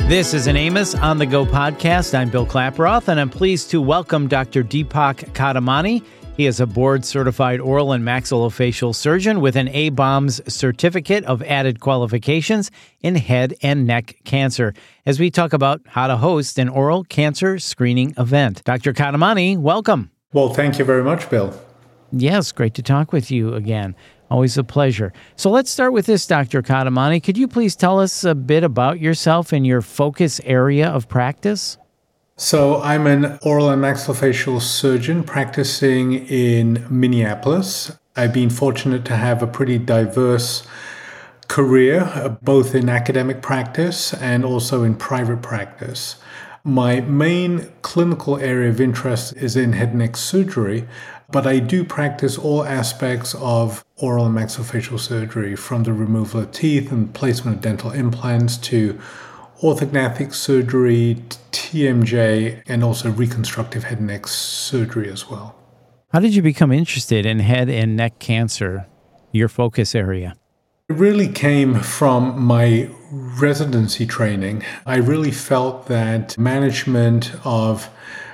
This is an Amos on the Go podcast. I'm Bill Klaproth, and I'm pleased to welcome Dr. Deepak Kadamani. He is a board-certified oral and maxillofacial surgeon with an ABOMS certificate of added qualifications in head and neck cancer, as we talk about how to host an oral cancer screening event. Dr. Kadamani, welcome. Well, thank you very much, Bill. Yes, great to talk with you again. Always a pleasure. So let's start with this, Dr. Kadamani. Could you please tell us a bit about yourself and your focus area of practice? So I'm an oral and maxillofacial surgeon practicing in Minneapolis. I've been fortunate to have a pretty diverse career, both in academic practice and also in private practice. My main clinical area of interest is in head and neck surgery, but I do practice all aspects of oral and maxillofacial surgery, from the removal of teeth and placement of dental implants to orthognathic surgery, TMJ, and also reconstructive head and neck surgery as well. How did you become interested in head and neck cancer, your focus area? It really came from my residency training. I really felt that management of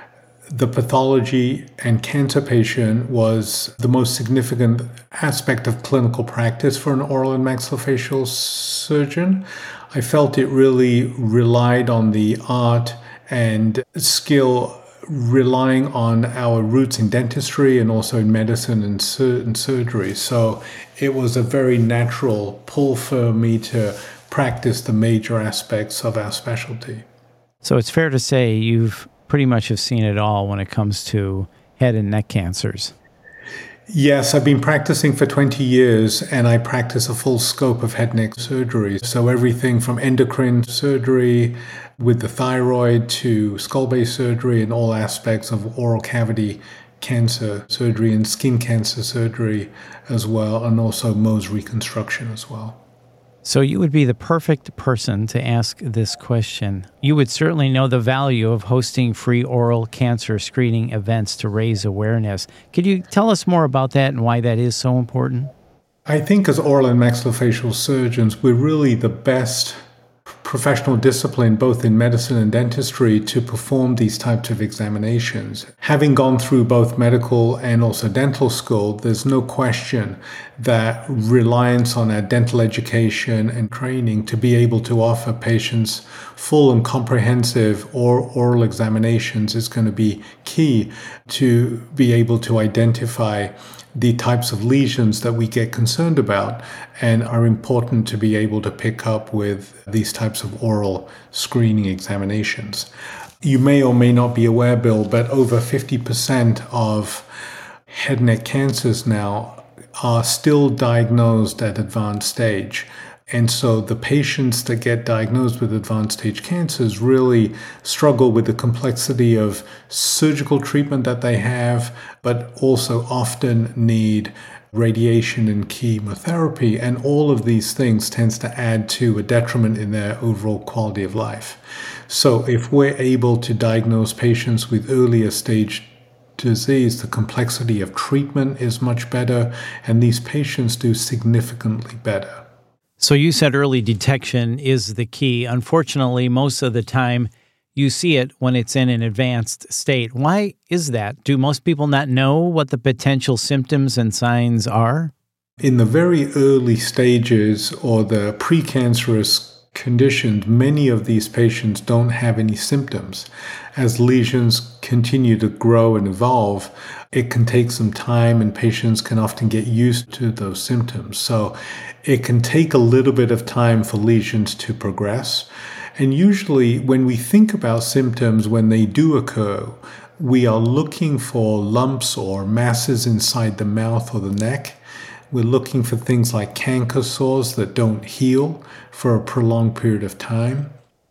the pathology and cancer patient was the most significant aspect of clinical practice for an oral and maxillofacial surgeon. I felt it really relied on the art and skill relying on our roots in dentistry and also in medicine and surgery. So it was a very natural pull for me to practice the major aspects of our specialty. So it's fair to say you've pretty much have seen it all when it comes to head and neck cancers. Yes, I've been practicing for 20 years, and I practice a full scope of head and neck surgery. So everything from endocrine surgery with the thyroid to skull-base surgery and all aspects of oral cavity cancer surgery and skin cancer surgery as well, and also Mohs reconstruction as well. So you would be the perfect person to ask this question. You would certainly know the value of hosting free oral cancer screening events to raise awareness. Could you tell us more about that and why that is so important? I think as oral and maxillofacial surgeons, we're really the best professional discipline, both in medicine and dentistry, to perform these types of examinations. Having gone through both medical and also dental school, there's no question that reliance on our dental education and training to be able to offer patients full and comprehensive oral examinations is going to be key to be able to identify the types of lesions that we get concerned about and are important to be able to pick up with these types of oral screening examinations. You may or may not be aware, Bill, but over 50% of head and neck cancers now are still diagnosed at advanced stage. And so the patients that get diagnosed with advanced stage cancers really struggle with the complexity of surgical treatment that they have, but also often need radiation and chemotherapy. And all of these things tends to add to a detriment in their overall quality of life. So if we're able to diagnose patients with earlier stage disease, the complexity of treatment is much better, and these patients do significantly better. So you said early detection is the key. Unfortunately, most of the time you see it when it's in an advanced state. Why is that? Do most people not know what the potential symptoms and signs are? In the very early stages or the precancerous conditions, many of these patients don't have any symptoms. As lesions continue to grow and evolve, it can take some time and patients can often get used to those symptoms. So it can take a little bit of time for lesions to progress. And usually when we think about symptoms, when they do occur, we are looking for lumps or masses inside the mouth or the neck. We're looking for things like canker sores that don't heal for a prolonged period of time,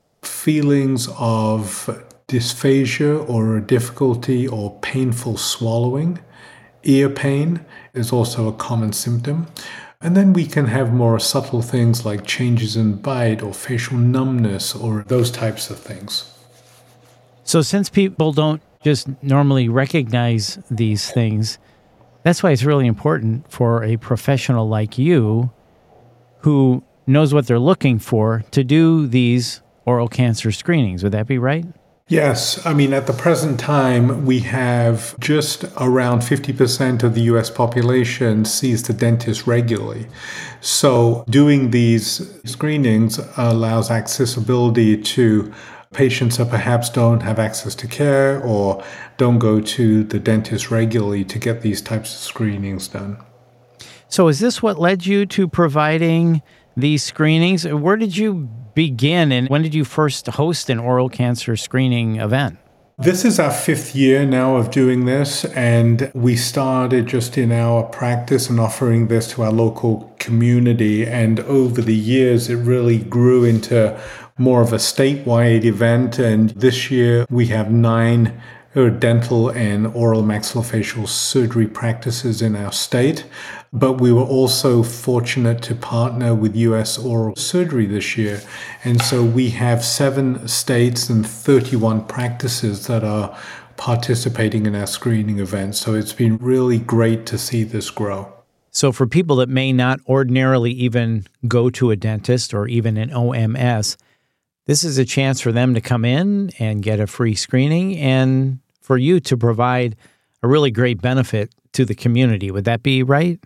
feelings of dysphagia or a difficulty or painful swallowing. Ear pain is also a common symptom. And then we can have more subtle things like changes in bite or facial numbness or those types of things. So since people don't just normally recognize these things, that's why it's really important for a professional like you who knows what they're looking for to do these oral cancer screenings. Would that be right? Yes. I mean, at the present time, we have just around 50% of the US population sees the dentist regularly. So doing these screenings allows accessibility to patients that perhaps don't have access to care or don't go to the dentist regularly to get these types of screenings done. So is this what led you to providing these screenings? Where did you begin, and when did you first host an oral cancer screening event? This is our 5th year now of doing this, and we started just in our practice and offering this to our local community. And over the years, it really grew into more of a statewide event. And this year, we have 9 dental and oral maxillofacial surgery practices in our state. But we were also fortunate to partner with US Oral Surgery this year. And so we have 7 states and 31 practices that are participating in our screening events. So it's been really great to see this grow. So for people that may not ordinarily even go to a dentist or even an OMS, this is a chance for them to come in and get a free screening and for you to provide a really great benefit to the community. Would that be right?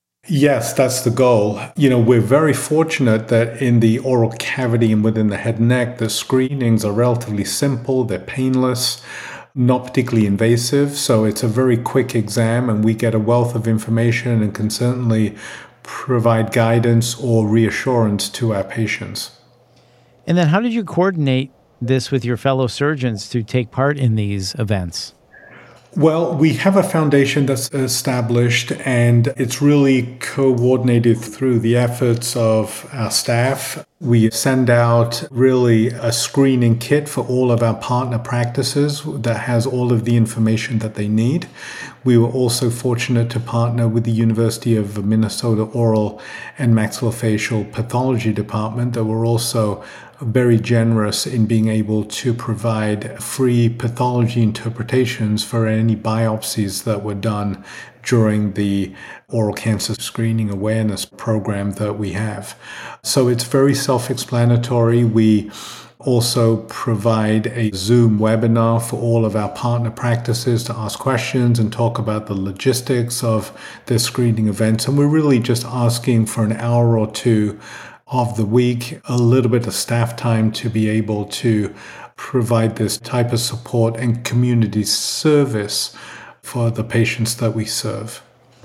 Yes, that's the goal. We're very fortunate that in the oral cavity and within the head and neck, the screenings are relatively simple, they're painless, not particularly invasive. So it's a very quick exam and we get a wealth of information and can certainly provide guidance or reassurance to our patients. And then how did you coordinate this with your fellow surgeons to take part in these events? Well, we have a foundation that's established and it's really coordinated through the efforts of our staff. We send out really a screening kit for all of our partner practices that has all of the information that they need. We were also fortunate to partner with the University of Minnesota Oral and Maxillofacial Pathology Department that were also very generous in being able to provide free pathology interpretations for any biopsies that were done during the oral cancer screening awareness program that we have. So it's very self-explanatory. We also provide a Zoom webinar for all of our partner practices to ask questions and talk about the logistics of their screening events. And we're really just asking for an hour or two of the week, a little bit of staff time to be able to provide this type of support and community service for the patients that we serve.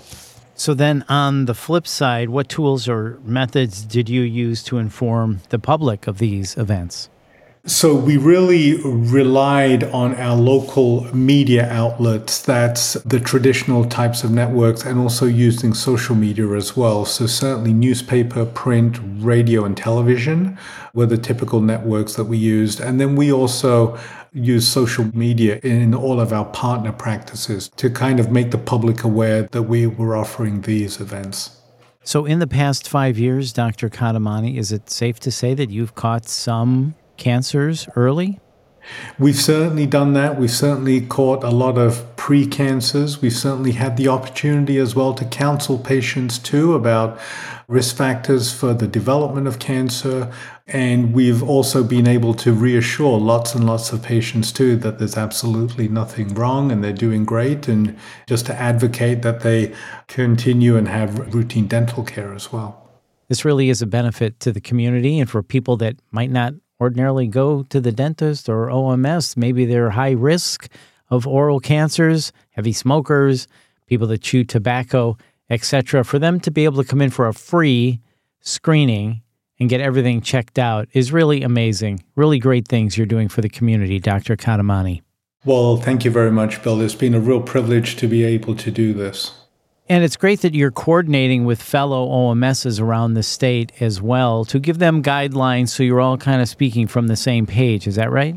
So then on the flip side, what tools or methods did you use to inform the public of these events? So we really relied on our local media outlets, that's the traditional types of networks, and also using social media as well. So certainly newspaper, print, radio, and television were the typical networks that we used. And then we also use social media in all of our partner practices to kind of make the public aware that we were offering these events. So in the past 5 years, Dr. Katamani, is it safe to say that you've caught some cancers early? We've certainly done that. We've certainly caught a lot of pre-cancers. We've certainly had the opportunity as well to counsel patients too about risk factors for the development of cancer. And we've also been able to reassure lots and lots of patients too that there's absolutely nothing wrong and they're doing great, and just to advocate that they continue and have routine dental care as well. This really is a benefit to the community, and for people that might not ordinarily go to the dentist or OMS, maybe they're high risk of oral cancers, heavy smokers, people that chew tobacco, etc. For them to be able to come in for a free screening and get everything checked out is really amazing. Really great things you're doing for the community, Dr. Katamani. Well, thank you very much, Bill. It's been a real privilege to be able to do this. And it's great that you're coordinating with fellow OMSs around the state as well to give them guidelines so you're all kind of speaking from the same page. Is that right?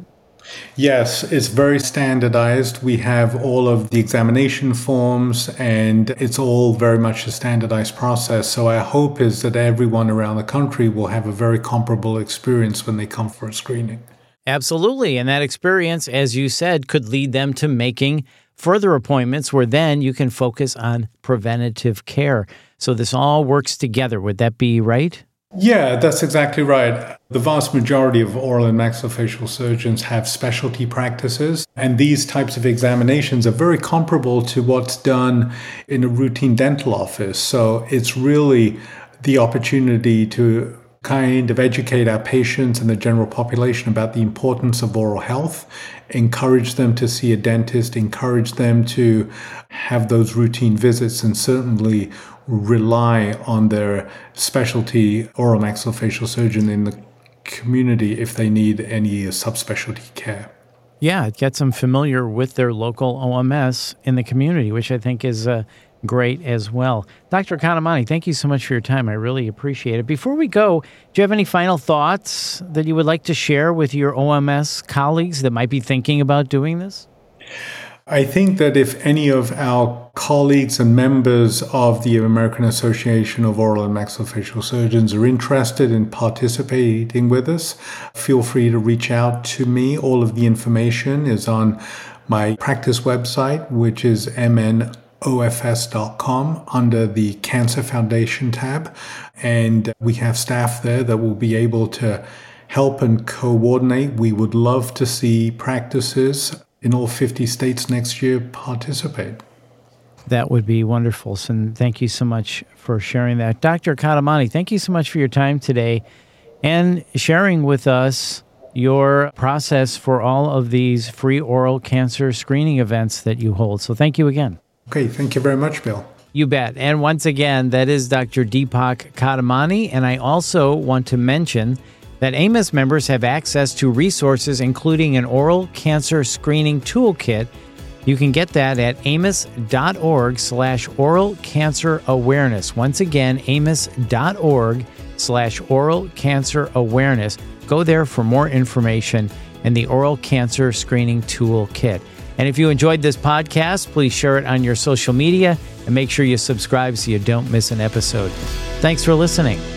Yes, it's very standardized. We have all of the examination forms and it's all very much a standardized process. So our hope is that everyone around the country will have a very comparable experience when they come for a screening. Absolutely. And that experience, as you said, could lead them to making further appointments where then you can focus on preventative care. So this all works together. Would that be right? Yeah, that's exactly right. The vast majority of oral and maxillofacial surgeons have specialty practices, and these types of examinations are very comparable to what's done in a routine dental office. So it's really the opportunity to kind of educate our patients and the general population about the importance of oral health, encourage them to see a dentist, encourage them to have those routine visits, and certainly rely on their specialty oral maxillofacial surgeon in the community if they need any subspecialty care. Yeah, it gets them familiar with their local OMS in the community, which I think is great as well. Dr. Katamani, thank you so much for your time. I really appreciate it. Before we go, do you have any final thoughts that you would like to share with your OMS colleagues that might be thinking about doing this? I think that if any of our colleagues and members of the American Association of Oral and Maxillofacial Surgeons are interested in participating with us, feel free to reach out to me. All of the information is on my practice website, which is mnofs.com under the Cancer Foundation tab. And we have staff there that will be able to help and coordinate. We would love to see practices in all 50 states next year participate. That would be wonderful. And thank you so much for sharing that. Dr. Katamani, thank you so much for your time today and sharing with us your process for all of these free oral cancer screening events that you hold. So thank you again. Okay, thank you very much, Bill. You bet. And once again, that is Dr. Deepak Katamani. And I also want to mention that AMIS members have access to resources, including an oral cancer screening toolkit. You can get that at amos.org/oral cancer awareness. Once again, amos.org/oral cancer awareness. Go there for more information and the oral cancer screening toolkit. And if you enjoyed this podcast, please share it on your social media and make sure you subscribe so you don't miss an episode. Thanks for listening.